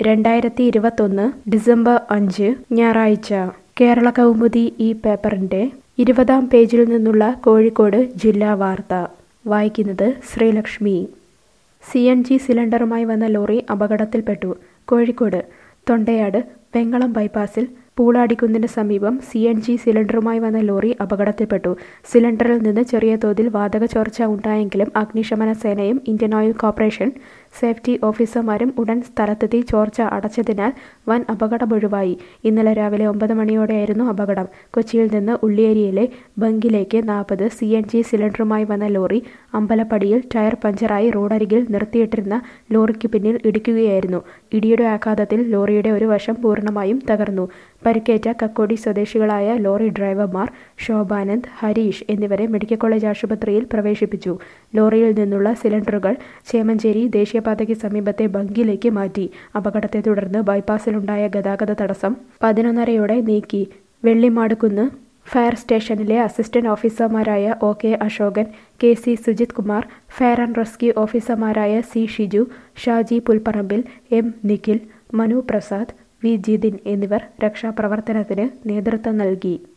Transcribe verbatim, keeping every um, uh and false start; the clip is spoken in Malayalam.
രണ്ടായിരത്തി ഇരുപത്തൊന്ന് ഡിസംബർ അഞ്ച് ഞായറാഴ്ച കേരള കൗമുദി ഈ പേപ്പറിന്റെ ഇരുപതാം പേജിൽ നിന്നുള്ള കോഴിക്കോട് ജില്ലാ വാർത്ത വായിക്കുന്നത് ശ്രീലക്ഷ്മി. സി എൻ ജി സിലിണ്ടറുമായി വന്ന ലോറി അപകടത്തിൽപ്പെട്ടു. കോഴിക്കോട് തൊണ്ടയാട് വെങ്ങളം ബൈപ്പാസിൽ പൂളാടിക്കുന്നിന് സമീപം സി എൻ ജി സിലിണ്ടറുമായി വന്ന ലോറി അപകടത്തിൽപ്പെട്ടു. സിലിണ്ടറിൽ നിന്ന് ചെറിയ തോതിൽ വാതക ചോർച്ച ഉണ്ടായെങ്കിലും അഗ്നിശമന സേനയും ഇന്ത്യൻ ഓയിൽ കോർപ്പറേഷൻ സേഫ്റ്റി ഓഫീസർമാരും ഉടൻ സ്ഥലത്തെത്തി ചോർച്ച അടച്ചതിനാൽ വൻ അപകടമൊഴിവായി. ഇന്നലെ രാവിലെ ഒമ്പത് മണിയോടെയായിരുന്നു അപകടം. കൊച്ചിയിൽ നിന്ന് ഉള്ളിയേരിയിലെ ബങ്കിലേക്ക് നാൽപ്പത് സി എൻ ജി സിലിണ്ടറുമായി വന്ന ലോറി അമ്പലപ്പടിയിൽ ടയർ പഞ്ചറായി റോഡരികിൽ നിർത്തിയിട്ടിരുന്ന ലോറിക്ക് പിന്നിൽ ഇടിക്കുകയായിരുന്നു. ഇടിയുടെ ആഘാതത്തിൽ ലോറിയുടെ ഒരു വശം പൂർണ്ണമായും തകർന്നു. പരിക്കേറ്റ കക്കോടി സ്വദേശികളായ ലോറി ഡ്രൈവർമാർ ശോഭാനന്ദ്, ഹരീഷ് എന്നിവരെ മെഡിക്കൽ കോളേജ് ആശുപത്രിയിൽ പ്രവേശിപ്പിച്ചു. ലോറിയിൽ നിന്നുള്ള സിലിണ്ടറുകൾ ചേമഞ്ചേരി ദേശീയപാതയ്ക്ക് സമീപത്തെ ബങ്കിലേക്ക് മാറ്റി. അപകടത്തെ തുടർന്ന് ബൈപ്പാസിലുണ്ടായ ഗതാഗത തടസ്സം പതിനൊന്നരയോടെ നീക്കി. വെള്ളിമാടുകുന്ന് ഫയർ സ്റ്റേഷനിലെ അസിസ്റ്റന്റ് ഓഫീസർമാരായ O K Ashokan, K C Sujith Kumar, fire and rescue ഓഫീസർമാരായ C Shiju, Shaji Pulparambil, M Nikhil, Manu Prasad, V Jithin എന്നിവർ രക്ഷാപ്രവർത്തനത്തിന് നേതൃത്വം നൽകി.